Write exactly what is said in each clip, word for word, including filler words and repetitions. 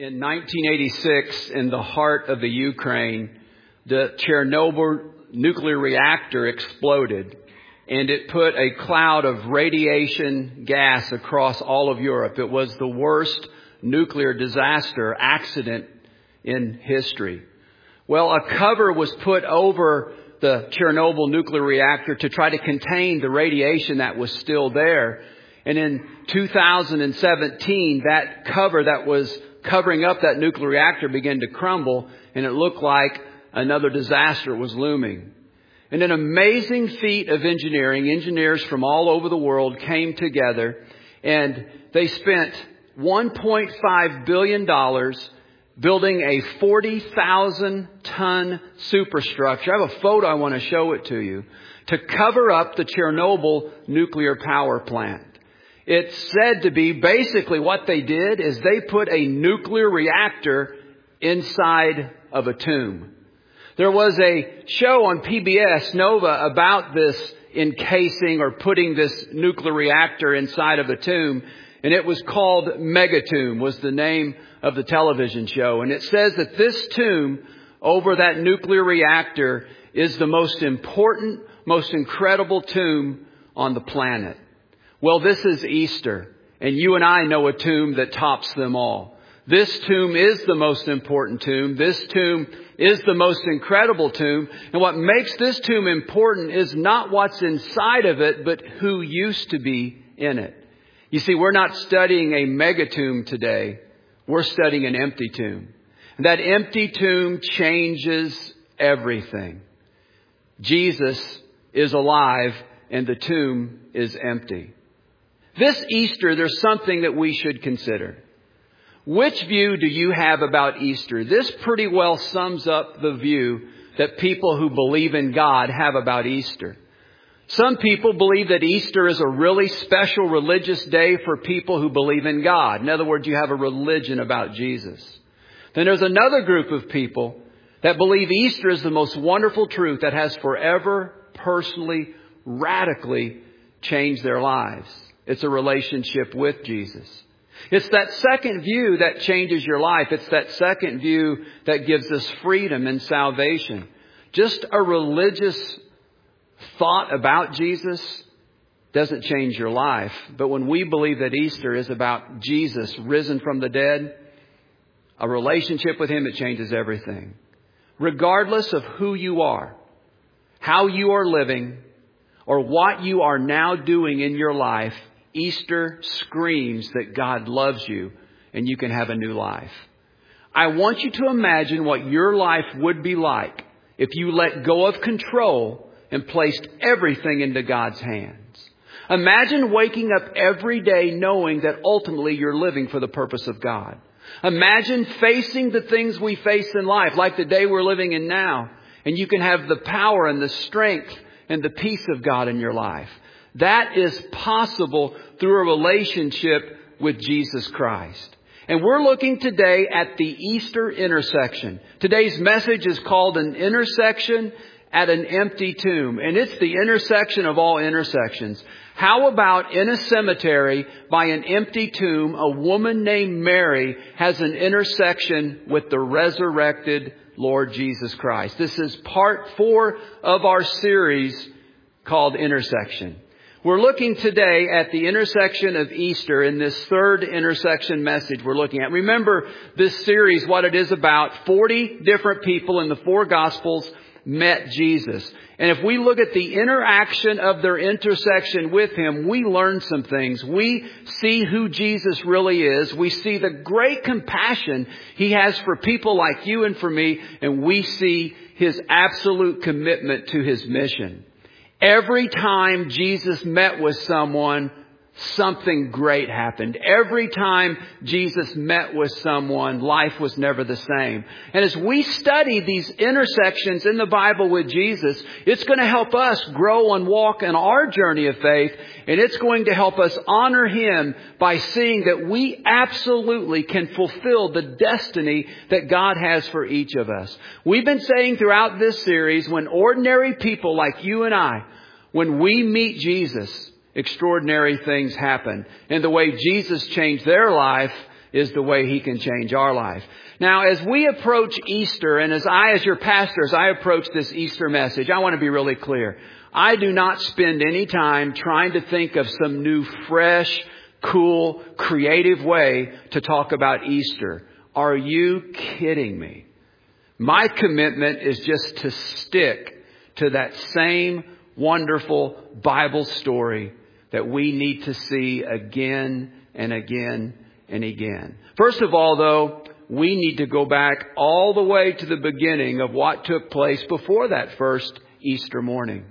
In nineteen eighty-six, in the heart of the Ukraine, the Chernobyl nuclear reactor exploded, and it put a cloud of radiation gas across all of Europe. It was the worst nuclear disaster accident in history. Well, a cover was put over the Chernobyl nuclear reactor to try to contain the radiation that was still there. And in two thousand seventeen, that cover that was covering up that nuclear reactor began to crumble, and it looked like another disaster was looming. And an amazing feat of engineering, engineers from all over the world came together, and they spent one point five billion dollars building a forty thousand ton superstructure. I have a photo, I want to show it to you, to cover up the Chernobyl nuclear power plant. It's said to be basically what they did is they put a nuclear reactor inside of a tomb. There was a show on P B S Nova about this encasing or putting this nuclear reactor inside of a tomb. And it was called Megatomb, was the name of the television show. And it says that this tomb over that nuclear reactor is the most important, most incredible tomb on the planet. Well, this is Easter, and you and I know a tomb that tops them all. This tomb is the most important tomb. This tomb is the most incredible tomb. And what makes this tomb important is not what's inside of it, but who used to be in it. You see, we're not studying a megatomb today. We're studying an empty tomb. And that empty tomb changes everything. Jesus is alive and the tomb is empty. This Easter, there's something that we should consider. Which view do you have about Easter? This pretty well sums up the view that people who believe in God have about Easter. Some people believe that Easter is a really special religious day for people who believe in God. In other words, you have a religion about Jesus. Then there's another group of people that believe Easter is the most wonderful truth that has forever, personally, radically changed their lives. It's a relationship with Jesus. It's that second view that changes your life. It's that second view that gives us freedom and salvation. Just a religious thought about Jesus doesn't change your life. But when we believe that Easter is about Jesus risen from the dead, a relationship with Him, it changes everything. Regardless of who you are, how you are living, or what you are now doing in your life, Easter screams that God loves you and you can have a new life. I want you to imagine what your life would be like if you let go of control and placed everything into God's hands. Imagine waking up every day knowing that ultimately you're living for the purpose of God. Imagine facing the things we face in life, like the day we're living in now, and you can have the power and the strength and the peace of God in your life. That is possible through a relationship with Jesus Christ. And we're looking today at the Easter intersection. Today's message is called An Intersection at an Empty Tomb. And it's the intersection of all intersections. How about in a cemetery by an empty tomb, a woman named Mary has an intersection with the resurrected Lord Jesus Christ. This is part four of our series called Intersection. We're looking today at the intersection of Easter in this third intersection message we're looking at. Remember this series, what it is about. forty different people in the four Gospels met Jesus. And if we look at the interaction of their intersection with Him, we learn some things. We see who Jesus really is. We see the great compassion He has for people like you and for me. And we see His absolute commitment to His mission. Every time Jesus met with someone, something great happened. Every time Jesus met with someone, life was never the same. And as we study these intersections in the Bible with Jesus, it's going to help us grow and walk in our journey of faith. And it's going to help us honor Him by seeing that we absolutely can fulfill the destiny that God has for each of us. We've been saying throughout this series, when ordinary people like you and I, when we meet Jesus, extraordinary things happen. And the way Jesus changed their life is the way He can change our life. Now, as we approach Easter, and as I, as your pastor, as I approach this Easter message, I want to be really clear. I do not spend any time trying to think of some new, fresh, cool, creative way to talk about Easter. Are you kidding me? My commitment is just to stick to that same wonderful Bible story that we need to see again and again and again. First of all, though, we need to go back all the way to the beginning of what took place before that first Easter morning.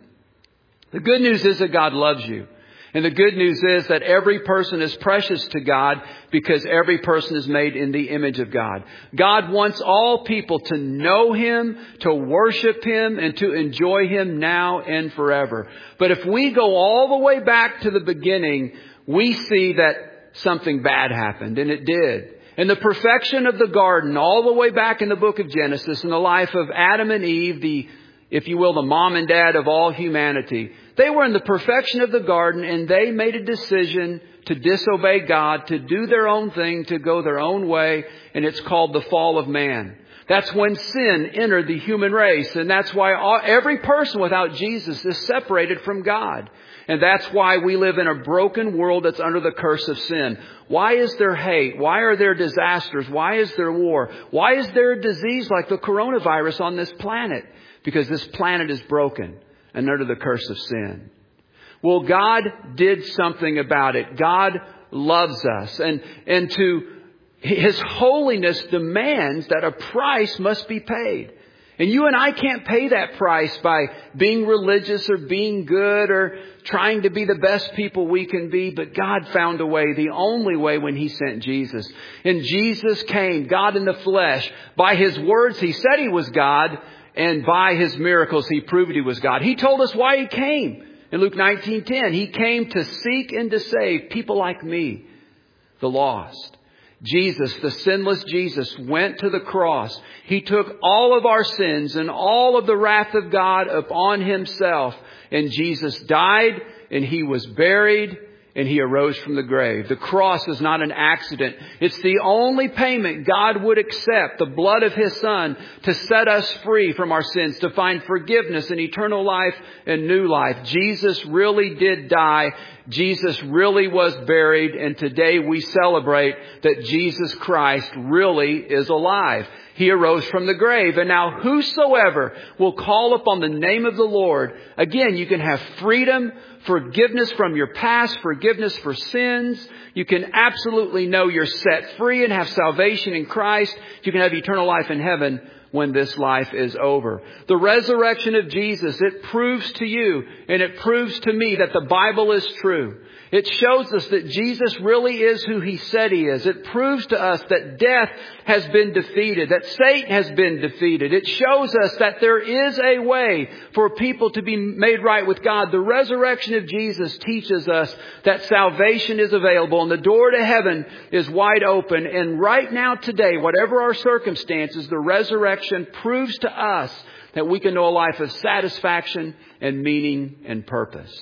The good news is that God loves you. And the good news is that every person is precious to God because every person is made in the image of God. God wants all people to know Him, to worship Him, and to enjoy Him now and forever. But if we go all the way back to the beginning, we see that something bad happened, and it did. And the perfection of the garden, all the way back in the book of Genesis, in the life of Adam and Eve, the, if you will, the mom and dad of all humanity, they were in the perfection of the garden, and they made a decision to disobey God, to do their own thing, to go their own way, and it's called the fall of man. That's when sin entered the human race, and that's why all, every person without Jesus is separated from God. And that's why we live in a broken world that's under the curse of sin. Why is there hate? Why are there disasters? Why is there war? Why is there a disease like the coronavirus on this planet? Because this planet is broken and under the curse of sin. Well, God did something about it. God loves us. And, and to His holiness demands that a price must be paid. And you and I can't pay that price by being religious or being good or trying to be the best people we can be. But God found a way, the only way, when He sent Jesus. And Jesus came, God in the flesh. By His words, He said He was God. And by His miracles, He proved He was God. He told us why He came. In Luke nineteen ten, He came to seek and to save people like me, the lost. Jesus, the sinless Jesus, went to the cross. He took all of our sins and all of the wrath of God upon Himself. And Jesus died, and He was buried, and He arose from the grave. The cross is not an accident. It's the only payment God would accept, the blood of His Son, to set us free from our sins, to find forgiveness and eternal life and new life. Jesus really did die. Jesus really was buried. And today we celebrate that Jesus Christ really is alive. He arose from the grave. And now whosoever will call upon the name of the Lord, again, you can have freedom, forgiveness from your past, forgiveness for sins. You can absolutely know you're set free and have salvation in Christ. You can have eternal life in heaven when this life is over. The resurrection of Jesus, it proves to you and it proves to me that the Bible is true. It shows us that Jesus really is who He said He is. It proves to us that death has been defeated, that Satan has been defeated. It shows us that there is a way for people to be made right with God. The resurrection of Jesus teaches us that salvation is available and the door to heaven is wide open. And right now, today, whatever our circumstances, the resurrection proves to us that we can know a life of satisfaction and meaning and purpose.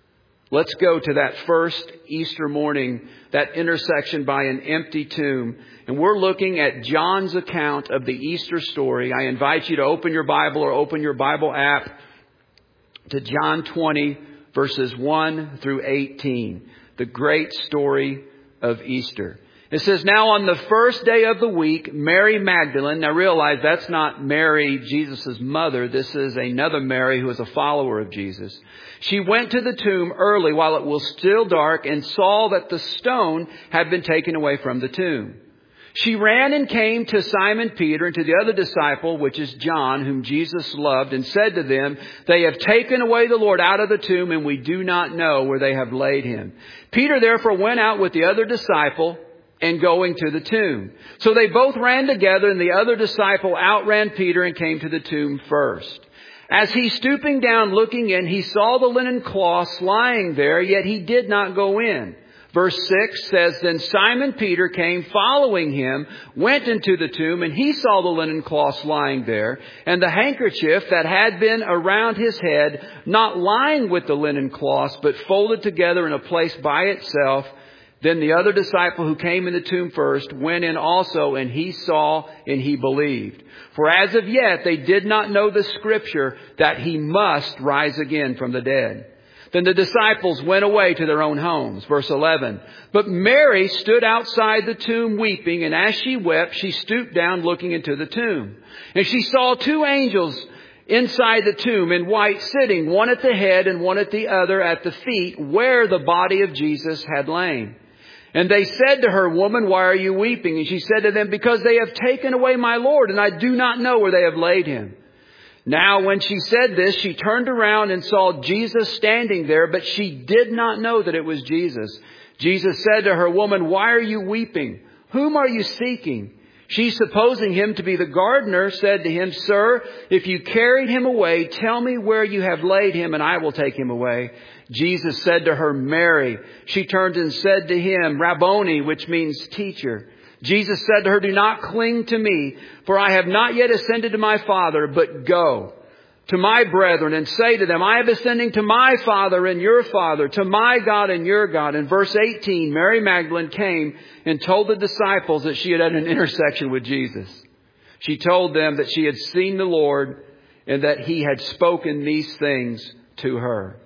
Let's go to that first Easter morning, that intersection by an empty tomb. And we're looking at John's account of the Easter story. I invite you to open your Bible or open your Bible app to John twenty, verses one through eighteen. The great story of Easter. It says, now on the first day of the week, Mary Magdalene. Now realize that's not Mary, Jesus' mother. This is another Mary who is a follower of Jesus. She went to the tomb early while it was still dark and saw that the stone had been taken away from the tomb. She ran and came to Simon Peter and to the other disciple, which is John, whom Jesus loved, and said to them, they have taken away the Lord out of the tomb, and we do not know where they have laid Him. Peter therefore went out with the other disciple and going to the tomb. So they both ran together, and the other disciple outran Peter and came to the tomb first. As he stooping down looking in, he saw the linen cloths lying there, yet he did not go in. Verse six says, then Simon Peter came following him, went into the tomb, and he saw the linen cloths lying there, and the handkerchief that had been around his head, not lying with the linen cloths, but folded together in a place by itself. Then the other disciple who came in the tomb first went in also, and he saw and he believed. For as of yet they did not know the scripture that he must rise again from the dead. Then the disciples went away to their own homes. Verse eleven. But Mary stood outside the tomb weeping, and as she wept, she stooped down looking into the tomb. And she saw two angels inside the tomb in white sitting, one at the head and one at the other at the feet, where the body of Jesus had lain. And they said to her, Woman, why are you weeping? And she said to them, Because they have taken away my Lord, and I do not know where they have laid him. Now when she said this, she turned around and saw Jesus standing there, but she did not know that it was Jesus. Jesus said to her, Woman, why are you weeping? Whom are you seeking? She, supposing him to be the gardener, said to him, Sir, if you carried him away, tell me where you have laid him, and I will take him away. Jesus said to her, Mary. She turned and said to him, Rabboni, which means teacher. Jesus said to her, Do not cling to me, for I have not yet ascended to my Father, but go to my brethren and say to them, I am ascending to my Father and your Father, to my God and your God. In verse eighteen, Mary Magdalene came and told the disciples that she had had an intersection with Jesus. She told them that she had seen the Lord and that he had spoken these things to her.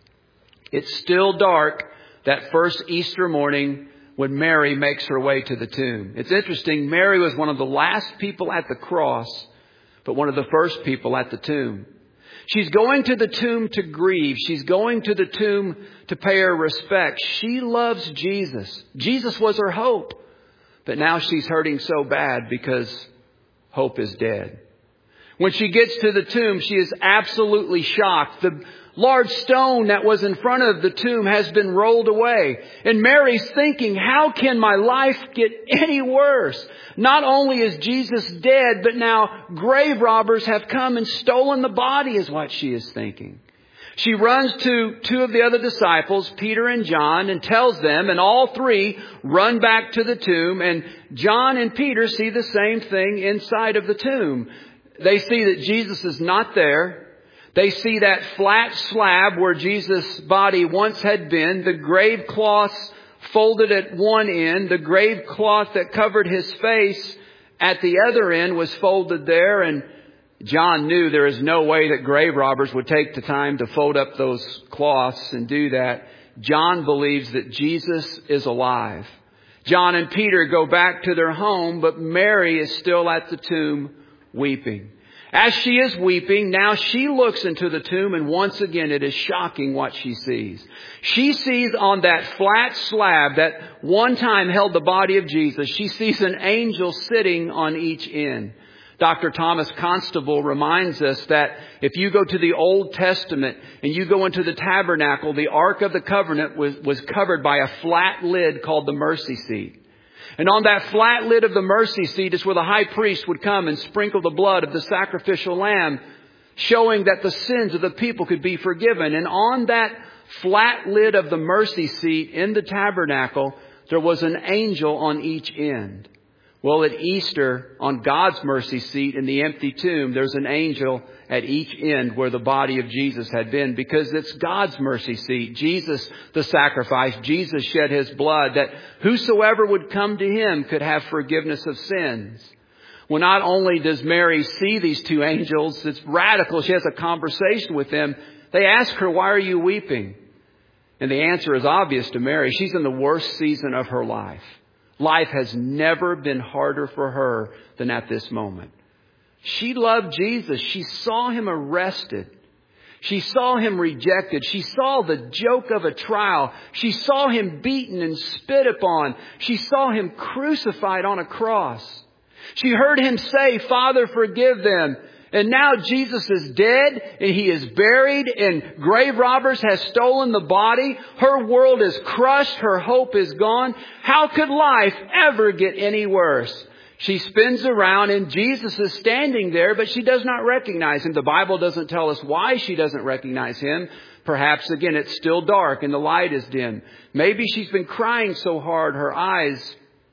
It's still dark that first Easter morning when Mary makes her way to the tomb. It's interesting. Mary was one of the last people at the cross, but one of the first people at the tomb. She's going to the tomb to grieve. She's going to the tomb to pay her respect. She loves Jesus. Jesus was her hope. But now she's hurting so bad because hope is dead. When she gets to the tomb, she is absolutely shocked. The large stone that was in front of the tomb has been rolled away. And Mary's thinking, how can my life get any worse? Not only is Jesus dead, but now grave robbers have come and stolen the body, is what she is thinking. She runs to two of the other disciples, Peter and John, and tells them, and all three run back to the tomb. And John and Peter see the same thing inside of the tomb. They see that Jesus is not there. They see that flat slab where Jesus' body once had been, the grave cloths folded at one end, the grave cloth that covered his face at the other end was folded there. And John knew there is no way that grave robbers would take the time to fold up those cloths and do that. John believes that Jesus is alive. John and Peter go back to their home, but Mary is still at the tomb weeping. As she is weeping, now she looks into the tomb, and once again it is shocking what she sees. She sees on that flat slab that one time held the body of Jesus, she sees an angel sitting on each end. Doctor Thomas Constable reminds us that if you go to the Old Testament and you go into the tabernacle, the Ark of the Covenant was, was covered by a flat lid called the mercy seat. And on that flat lid of the mercy seat is where the high priest would come and sprinkle the blood of the sacrificial lamb, showing that the sins of the people could be forgiven. And on that flat lid of the mercy seat in the tabernacle, there was an angel on each end. Well, at Easter, on God's mercy seat in the empty tomb, there's an angel at each end where the body of Jesus had been, because it's God's mercy seat. Jesus, the sacrifice, Jesus shed his blood that whosoever would come to him could have forgiveness of sins. Well, not only does Mary see these two angels, it's radical. She has a conversation with them. They ask her, why are you weeping? And the answer is obvious to Mary. She's in the worst season of her life. Life has never been harder for her than at this moment. She loved Jesus. She saw him arrested. She saw him rejected. She saw the joke of a trial. She saw him beaten and spit upon. She saw him crucified on a cross. She heard him say, Father, forgive them. And now Jesus is dead and he is buried and grave robbers has stolen the body. Her world is crushed. Her hope is gone. How could life ever get any worse? She spins around and Jesus is standing there, but she does not recognize him. The Bible doesn't tell us why she doesn't recognize him. Perhaps, again, it's still dark and the light is dim. Maybe she's been crying so hard her eyes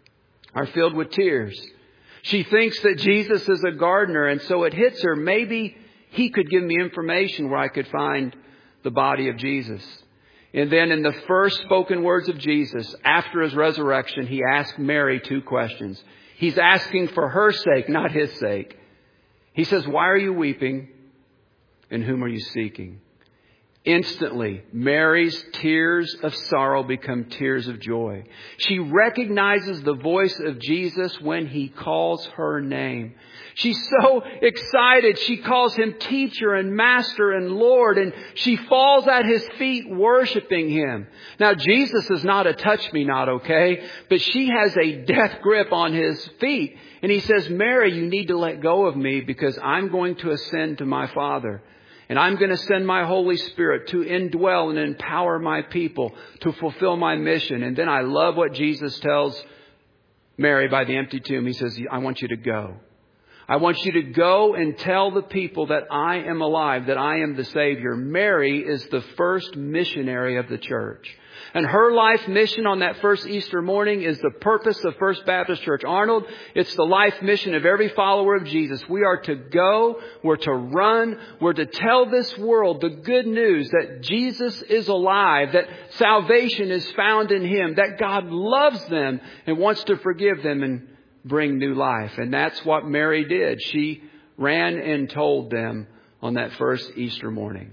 are filled with tears. She thinks that Jesus is a gardener, and so it hits her. Maybe he could give me information where I could find the body of Jesus. And then in the first spoken words of Jesus, after his resurrection, he asked Mary two questions. He's asking for her sake, not his sake. He says, why are you weeping? And whom are you seeking? Instantly, Mary's tears of sorrow become tears of joy. She recognizes the voice of Jesus when he calls her name. She's so excited. She calls him teacher and master and Lord, and she falls at his feet worshiping him. Now, Jesus is not a touch-me-not, okay? But she has a death grip on his feet. And he says, Mary, you need to let go of me because I'm going to ascend to my Father. And I'm going to send my Holy Spirit to indwell and empower my people to fulfill my mission. And then I love what Jesus tells Mary by the empty tomb. He says, I want you to go. I want you to go and tell the people that I am alive, that I am the Savior. Mary is the first missionary of the church. And her life mission on that first Easter morning is the purpose of First Baptist Church Arnold. It's the life mission of every follower of Jesus. We are to go, we're to run, we're to tell this world the good news that Jesus is alive, that salvation is found in him, that God loves them and wants to forgive them and bring new life. And that's what Mary did. She ran and told them on that first Easter morning.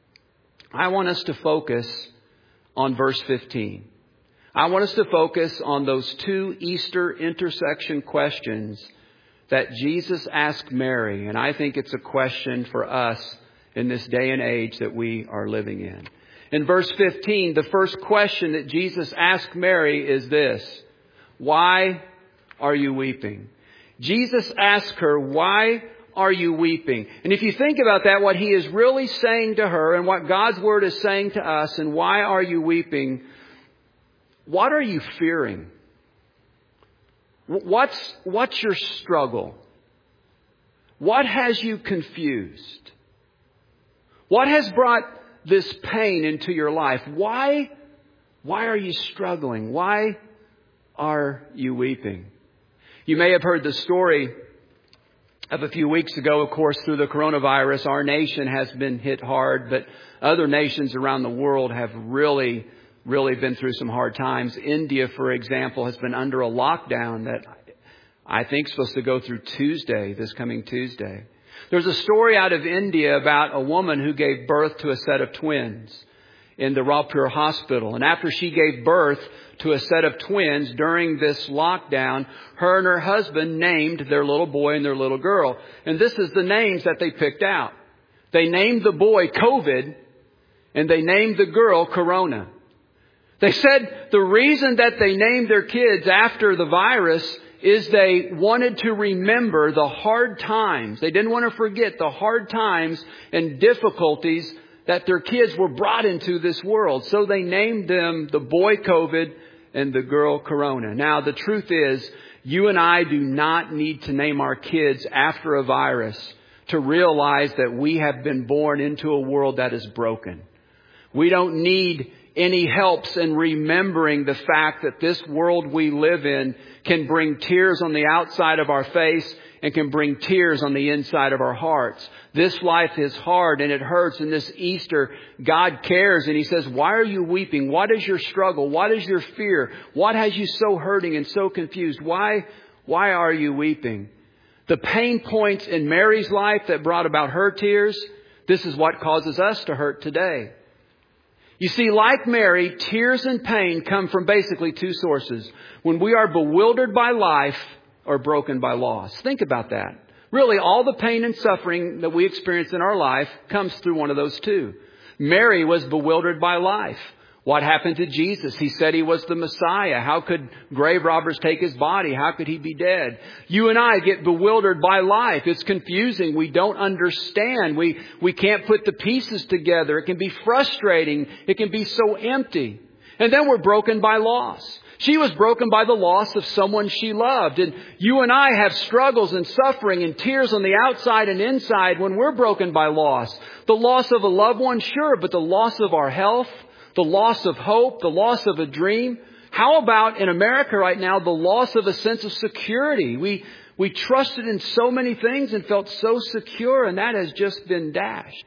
I want us to focus on verse fifteen. I want us to focus on those two Easter intersection questions that Jesus asked Mary. And I think it's a question for us in this day and age that we are living in. In verse fifteen, the first question that Jesus asked Mary is this: why are you weeping? Jesus asked her, why are you weeping? And if you think about that, what he is really saying to her and what God's word is saying to us, and why are you weeping? What are you fearing? What's, what's your struggle? What has you confused? What has brought this pain into your life? Why, why are you struggling? Why are you weeping? You may have heard the story of a few weeks ago. Of course, through the coronavirus, our nation has been hit hard, but other nations around the world have really, really been through some hard times. India, for example, has been under a lockdown that I think is supposed to go through Tuesday, this coming Tuesday. There's a story out of India about a woman who gave birth to a set of twins in the Raipur hospital. And after she gave birth to a set of twins during this lockdown, her and her husband named their little boy and their little girl. And this is the names that they picked out. They named the boy COVID and they named the girl Corona. They said the reason that they named their kids after the virus is they wanted to remember the hard times. They didn't want to forget the hard times and difficulties that their kids were brought into this world. So they named them the boy COVID and the girl Corona. Now, the truth is, you and I do not need to name our kids after a virus to realize that we have been born into a world that is broken. We don't need any helps in remembering the fact that this world we live in can bring tears on the outside of our face and can bring tears on the inside of our hearts. This life is hard and it hurts. And this Easter, God cares. And he says, why are you weeping? What is your struggle? What is your fear? What has you so hurting and so confused? Why, why are you weeping? The pain points in Mary's life that brought about her tears, this is what causes us to hurt today. You see, like Mary, tears and pain come from basically two sources. When we are bewildered by life or broken by loss. Think about that. Really, all the pain and suffering that we experience in our life comes through one of those two. Mary was bewildered by life. What happened to Jesus? He said he was the Messiah. How could grave robbers take his body? How could he be dead? You and I get bewildered by life. It's confusing. We don't understand. We, we can't put the pieces together. It can be frustrating. It can be so empty. And then we're broken by loss. She was broken by the loss of someone she loved. And you and I have struggles and suffering and tears on the outside and inside when we're broken by loss. The loss of a loved one, sure, but the loss of our health, the loss of hope, the loss of a dream. How about in America right now, the loss of a sense of security? We, we trusted in so many things and felt so secure, and that has just been dashed.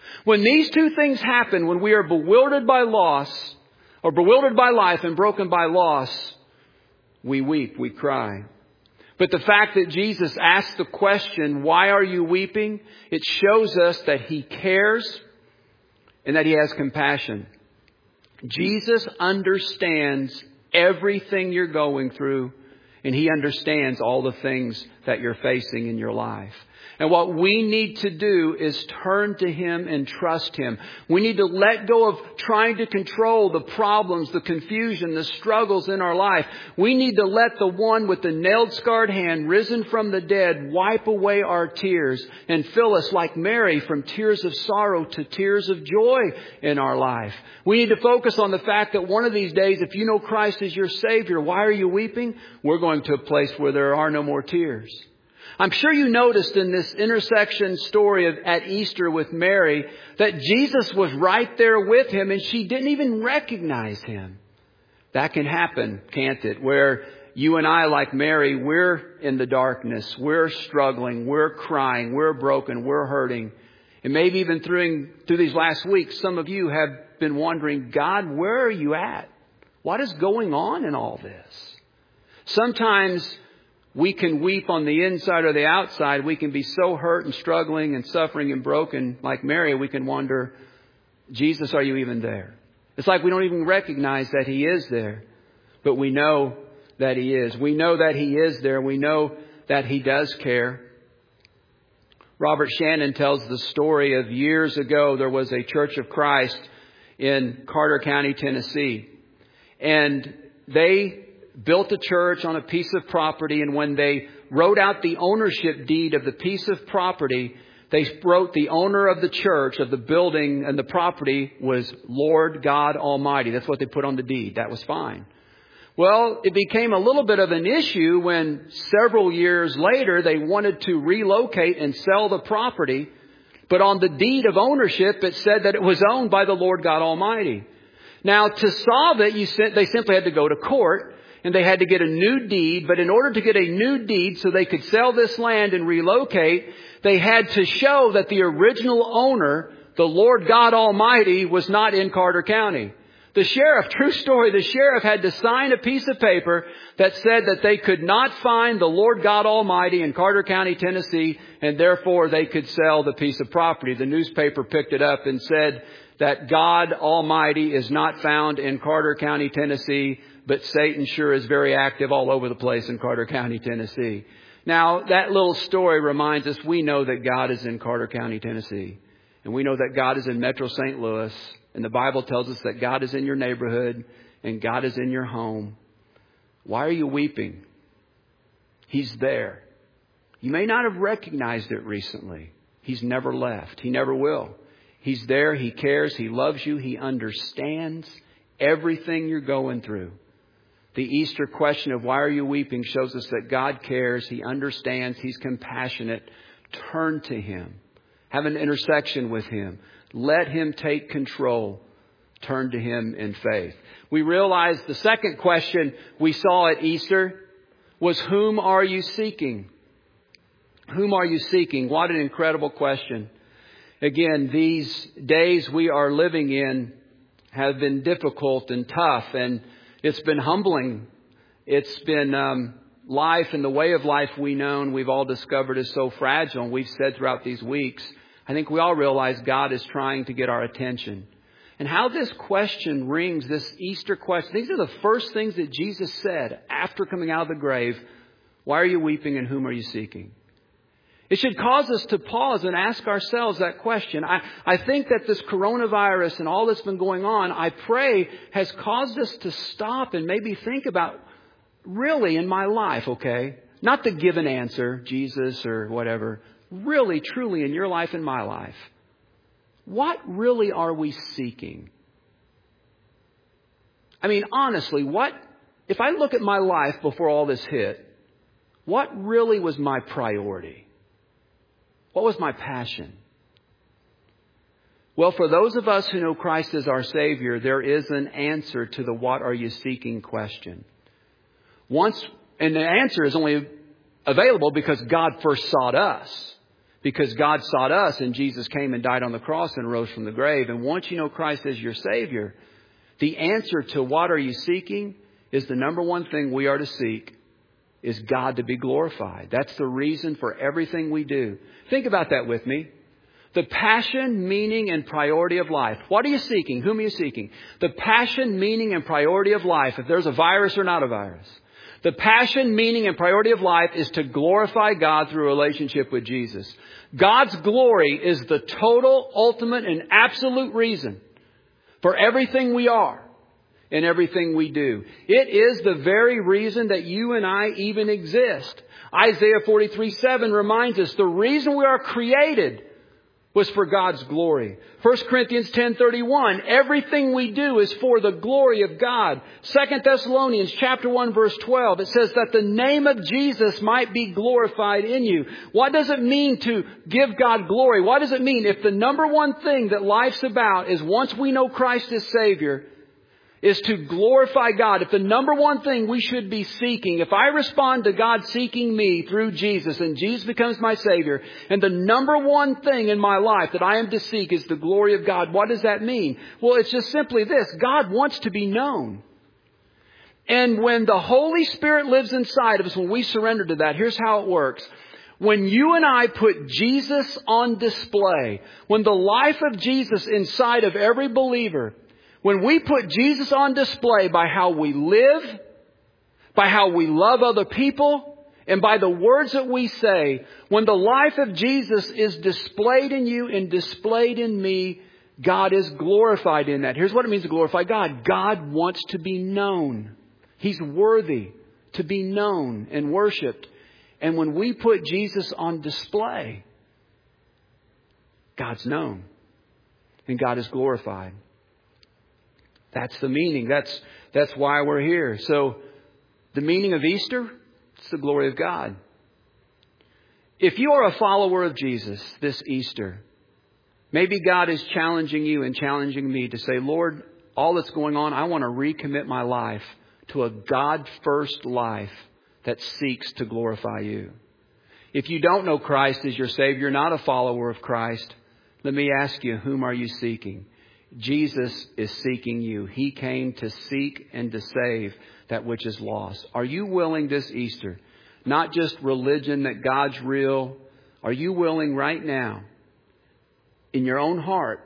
When these two things happen, when we are bewildered by loss, or bewildered by life and broken by loss, we weep, we cry. But the fact that Jesus asked the question, why are you weeping? It shows us that He cares and that He has compassion. Jesus understands everything you're going through, and He understands all the things that you're facing in your life. And what we need to do is turn to Him and trust Him. We need to let go of trying to control the problems, the confusion, the struggles in our life. We need to let the one with the nailed-scarred hand, risen from the dead, wipe away our tears and fill us like Mary from tears of sorrow to tears of joy in our life. We need to focus on the fact that one of these days, if you know Christ as your Savior, why are you weeping? We're going to a place where there are no more tears. I'm sure you noticed in this intersection story of, at Easter with Mary that Jesus was right there with Him and she didn't even recognize Him. That can happen, can't it? Where you and I, like Mary, we're in the darkness. We're struggling. We're crying. We're broken. We're hurting. And maybe even through, through these last weeks, some of you have been wondering, God, where are you at? What is going on in all this? Sometimes we can weep on the inside or the outside. We can be so hurt and struggling and suffering and broken like Mary. We can wonder, Jesus, are you even there? It's like we don't even recognize that He is there. But we know that He is. We know that He is there. We know that He does care. Robert Shannon tells the story of years ago. There was a Church of Christ in Carter County, Tennessee. And they built a church on a piece of property, and when they wrote out the ownership deed of the piece of property, they wrote the owner of the church, of the building and the property was Lord God Almighty. That's what they put on the deed. That was fine. Well, it became a little bit of an issue when several years later they wanted to relocate and sell the property. But on the deed of ownership, it said that it was owned by the Lord God Almighty. Now, to solve it, you they simply had to go to court. And they had to get a new deed. But in order to get a new deed so they could sell this land and relocate, they had to show that the original owner, the Lord God Almighty, was not in Carter County. The sheriff, true story, the sheriff had to sign a piece of paper that said that they could not find the Lord God Almighty in Carter County, Tennessee, and therefore they could sell the piece of property. The newspaper picked it up and said that God Almighty is not found in Carter County, Tennessee, but Satan sure is very active all over the place in Carter County, Tennessee. Now, that little story reminds us we know that God is in Carter County, Tennessee. And we know that God is in Metro Saint Louis. And the Bible tells us that God is in your neighborhood and God is in your home. Why are you weeping? He's there. You may not have recognized it recently. He's never left. He never will. He's there. He cares. He loves you. He understands everything you're going through. The Easter question of why are you weeping shows us that God cares. He understands. He's compassionate. Turn to Him. Have an intersection with Him. Let Him take control. Turn to Him in faith. We realize the second question we saw at Easter was, whom are you seeking? Whom are you seeking? What an incredible question. Again, these days we are living in have been difficult and tough, and it's been humbling. It's been um, life and the way of life we known we've all discovered is so fragile. And we've said throughout these weeks, I think we all realize God is trying to get our attention. And how this question rings, this Easter question, these are the first things that Jesus said after coming out of the grave. Why are you weeping and whom are you seeking? It should cause us to pause and ask ourselves that question. I, I think that this coronavirus and all that's been going on, I pray, has caused us to stop and maybe think about, really in my life, okay? Not to give an answer, Jesus or whatever. Really, truly in your life and my life. What really are we seeking? I mean, honestly, what, if I look at my life before all this hit, what really was my priority? What was my passion? Well, for those of us who know Christ as our Savior, there is an answer to the what are you seeking question. Once, and the answer is only available because God first sought us. Because God sought us and Jesus came and died on the cross and rose from the grave. And once you know Christ as your Savior, the answer to what are you seeking is the number one thing we are to seek is God to be glorified. That's the reason for everything we do. Think about that with me. The passion, meaning, and priority of life. What are you seeking? Whom are you seeking? The passion, meaning, and priority of life. If there's a virus or not a virus. The passion, meaning, and priority of life is to glorify God through a relationship with Jesus. God's glory is the total, ultimate, and absolute reason for everything we are and everything we do. It is the very reason that you and I even exist. Isaiah forty-three seven reminds us the reason we are created was for God's glory. First Corinthians ten thirty-one, everything we do is for the glory of God. Second Thessalonians chapter one verse twelve, it says that the name of Jesus might be glorified in you. What does it mean to give God glory? What does it mean if the number one thing that life's about is once we know Christ as Savior, is to glorify God? If the number one thing we should be seeking, if I respond to God seeking me through Jesus and Jesus becomes my Savior, and the number one thing in my life that I am to seek is the glory of God, what does that mean? Well, it's just simply this. God wants to be known. And when the Holy Spirit lives inside of us, when we surrender to that, here's how it works. When you and I put Jesus on display, when the life of Jesus inside of every believer, when we put Jesus on display by how we live, by how we love other people, and by the words that we say, when the life of Jesus is displayed in you and displayed in me, God is glorified in that. Here's what it means to glorify God. God wants to be known. He's worthy to be known and worshiped. And when we put Jesus on display, God's known and God is glorified. That's the meaning. That's, that's why we're here. So the meaning of Easter, it's the glory of God. If you are a follower of Jesus this Easter, maybe God is challenging you and challenging me to say, Lord, all that's going on, I want to recommit my life to a God-first life that seeks to glorify you. If you don't know Christ as your Savior, not a follower of Christ, let me ask you, whom are you seeking? Jesus is seeking you. He came to seek and to save that which is lost. Are you willing this Easter, not just religion, that God's real? Are you willing right now, in your own heart,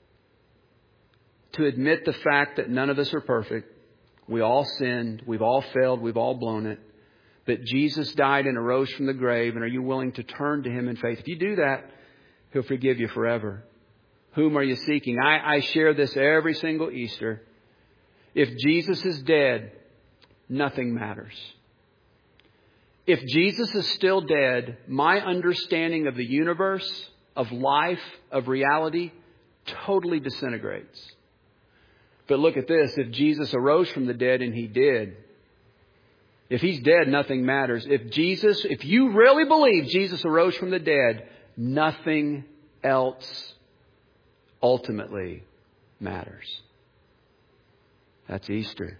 to admit the fact that none of us are perfect? We all sinned. We've all failed. We've all blown it. But Jesus died and arose from the grave. And are you willing to turn to Him in faith? If you do that, He'll forgive you forever. Whom are you seeking? I, I share this every single Easter. If Jesus is dead, nothing matters. If Jesus is still dead, my understanding of the universe, of life, of reality, totally disintegrates. But look at this. If Jesus arose from the dead, and He did, if He's dead, nothing matters. If Jesus, if you really believe Jesus arose from the dead, nothing else ultimately matters. That's Easter.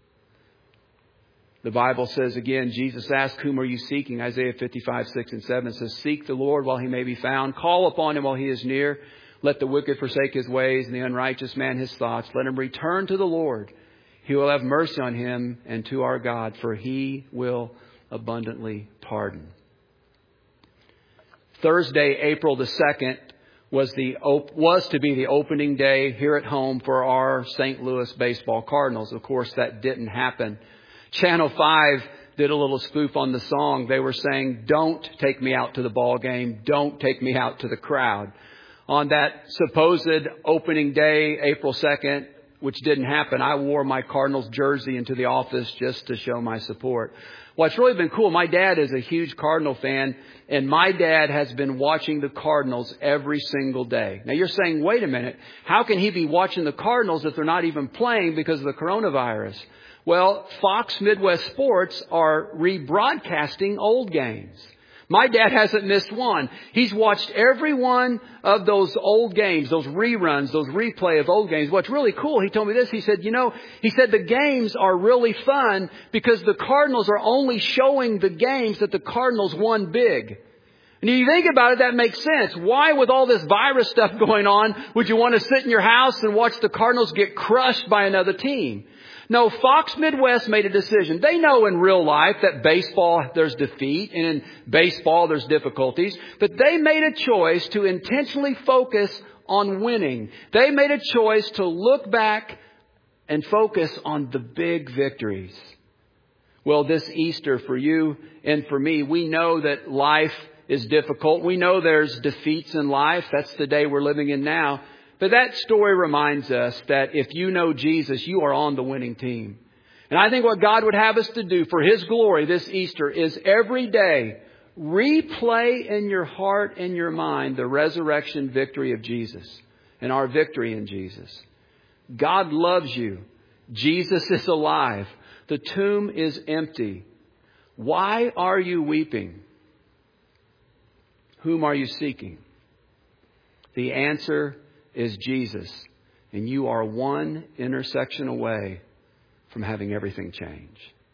The Bible says again, Jesus asked, whom are you seeking? Isaiah fifty-five, six and seven says, seek the Lord while He may be found. Call upon Him while He is near. Let the wicked forsake his ways and the unrighteous man his thoughts. Let him return to the Lord. He will have mercy on him and to our God, for He will abundantly pardon. Thursday, April the second, was the was to be the opening day here at home for our Saint Louis baseball Cardinals. Of course, that didn't happen. Channel five did a little spoof on the song. They were saying, don't take me out to the ball game. Don't take me out to the crowd. On that supposed opening day, April second, which didn't happen, I wore my Cardinals jersey into the office just to show my support. What's really been cool, my dad is a huge Cardinal fan, and my dad has been watching the Cardinals every single day. Now you're saying, wait a minute, how can he be watching the Cardinals if they're not even playing because of the coronavirus? Well, Fox Midwest Sports are rebroadcasting old games. My dad hasn't missed one. He's watched every one of those old games, those reruns, those replay of old games. What's really cool, he told me this. He said, you know, he said the games are really fun because the Cardinals are only showing the games that the Cardinals won big. And And if you think about it, that makes sense. Why, with all this virus stuff going on, would you want to sit in your house and watch the Cardinals get crushed by another team? No, Fox Midwest made a decision. They know in real life that baseball, there's defeat, and in baseball, there's difficulties. But they made a choice to intentionally focus on winning. They made a choice to look back and focus on the big victories. Well, this Easter, for you and for me, we know that life is difficult. We know there's defeats in life. That's the day we're living in now. But that story reminds us that if you know Jesus, you are on the winning team. And I think what God would have us to do for His glory this Easter is every day replay in your heart and your mind the resurrection victory of Jesus and our victory in Jesus. God loves you. Jesus is alive. The tomb is empty. Why are you weeping? Whom are you seeking? The answer is Jesus. And you are one intersection away from having everything change.